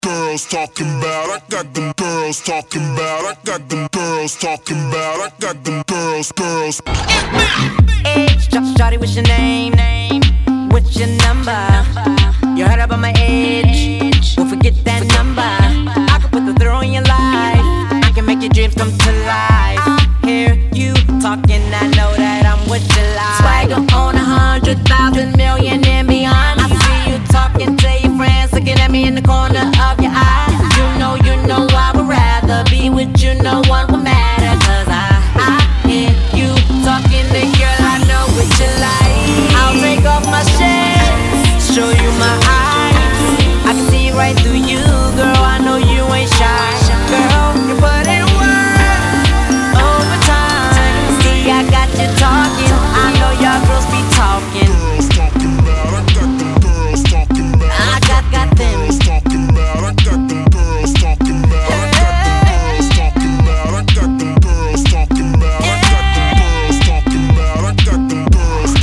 girls talking about. I got them girls talking about. I got them girls talking about. I got them girls. Hey, shawty, what's your name? What's your number? You heard about my age? Well, forget that number. I can put the thrill in your life. I can make your dreams come to life. Hear you talking, I know that I'm what you like. Swagger on 100,000 million and beyond. I see you talking to your friends, looking at me in the corner of your eye. You know I would rather be with you, no one would matter. Cause I hear you talking to girl, I know what you like. I'll take off my shades, show you my eyes. I can see right through you, girl, I know you ain't shy. Girl, you put in work overtime. See, I got you talking, I know y'all girls be talking. Girls talking about. I got them girls talking about. I got them. Girls talking about. I got them girls talking about. I got them girls talking about. I got them girls talking about. I got them girls talking about. I got them girls.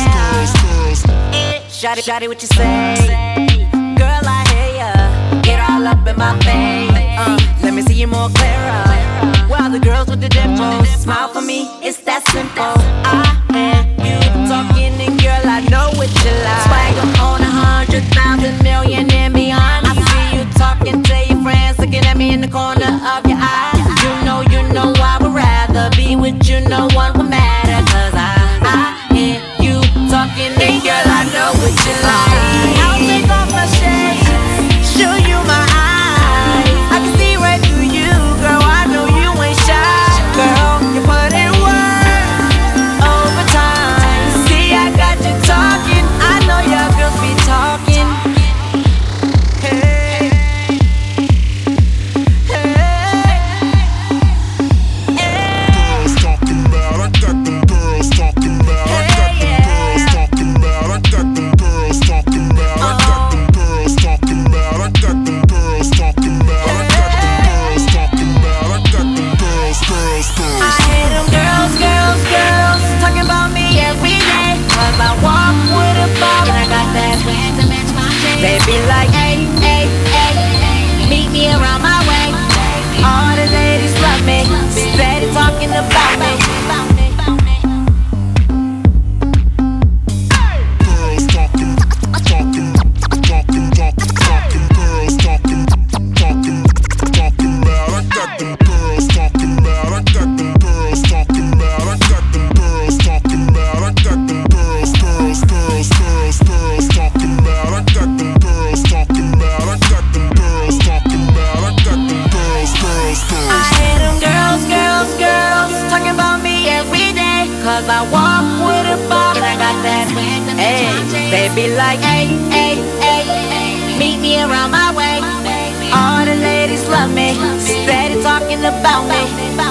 Shawty, what you say? Girl, I hear ya. Get all up in my face. Let me see you more clearer. While the girls with the dimples smile for me, it's that simple. I hear you talking, and girl, I know what you like. Swagger on 100,000 million and beyond. I see you talking to your friends, looking at me in the corner of your eye. You know I would rather be with you, no one would matter. Cause I hear you talking, and girl, I know what you like. I'll take off my shades, show you my eyes. I can see right through you, girl, I know you ain't shy. Girl, you put in work overtime. See, I got you talking, I know your girls be talking. Hey, Girls talking about. I got them girls talking about. I got them girls talking about. I got them girls talking about. I got them girls talking about. I got them girls talking about. I got them girls talking about. I got them girls. I hear them girls talking about me every day. Cause I walk with a bob and I got that swag to match my day. They be like, hey, meet me around my way. All the ladies love me, steady talking about me. Girls talking, girls talking about. I got them girls talking about. I got them girls talking about. I got them girls talking about. I got them girls talking about. I got them girls talking about. I got them girls talking about. I got them girls. I hear them girls talking about me every day. Cause I walk with a bob and I got that swag to match my day. They be like, hey, meet me around my way. All the ladies love me, steady talking about me.